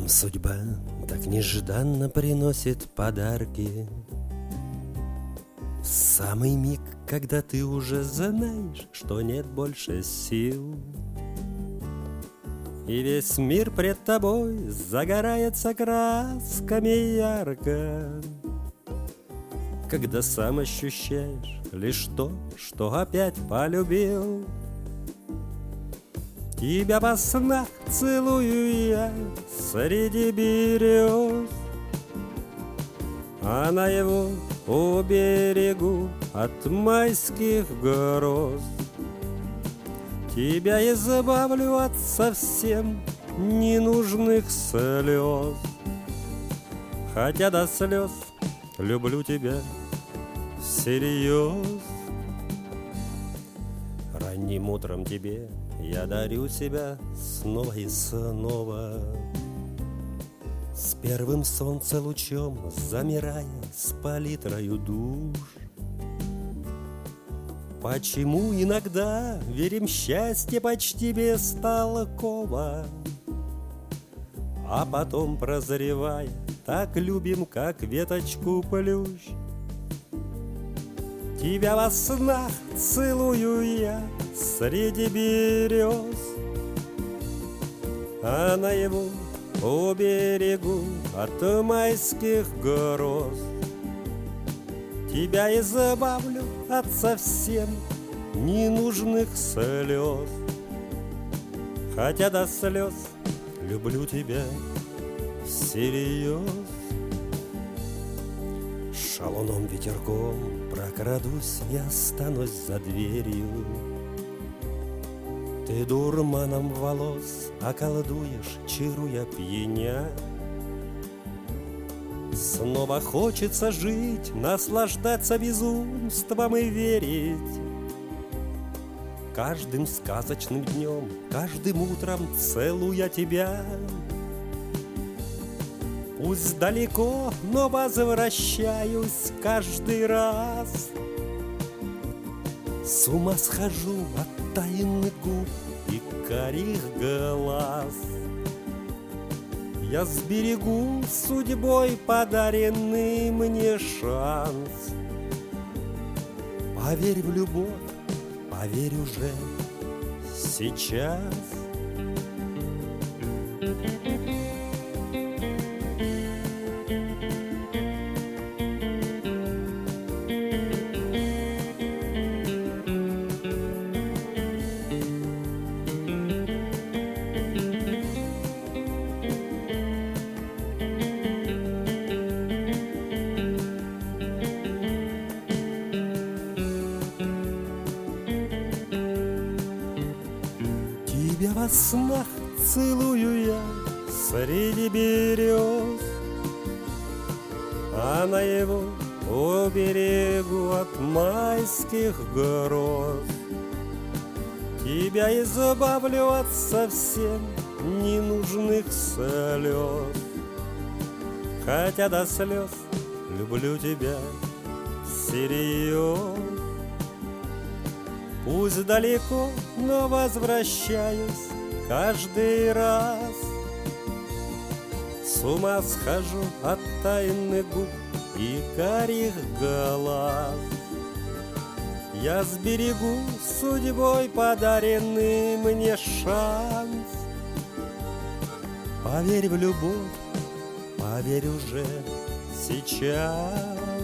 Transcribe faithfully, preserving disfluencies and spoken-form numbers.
Судьба так нежданно приносит подарки в самый миг, когда ты уже знаешь, что нет больше сил. И весь мир пред тобой загорается красками ярко, когда сам ощущаешь лишь то, что опять полюбил. Тебя во снах целую я среди берез, а наяву у берегу от майских гроз. Тебя избавлю от совсем ненужных слез, хотя до слез люблю тебя всерьез. Ранним утром тебе я дарю себя снова и снова, с первым солнцелучом замирая с палитрою душ. Почему иногда верим счастье почти бестолково, а потом, прозревая, так любим, как веточку плющ? Тебя во снах целую я среди берез, а наяву у берегу от майских гроз. Тебя избавлю от совсем ненужных слез, хотя до слез люблю тебя всерьез. Шалуном ветерком прокрадусь, я останусь за дверью. Ты дурманом волос околдуешь, чаруя пьяня. Снова хочется жить, наслаждаться безумством и верить. Каждым сказочным днем, каждым утром целуя тебя. Пусть далеко, но возвращаюсь каждый раз. С ума схожу от тайных губ и карих глаз. Я сберегу судьбой подаренный мне шанс. Поверь в любовь, поверь уже сейчас. Тебя во снах целую я среди берез, а наяву у берегу от майских гроз. Тебя избавлю от совсем ненужных слез, хотя до слез люблю тебя всерьез. Пусть далеко, но возвращаюсь каждый раз. С ума схожу от тайных губ и карих глаз. Я сберегу судьбой подаренный мне шанс. Поверь в любовь, поверь уже сейчас.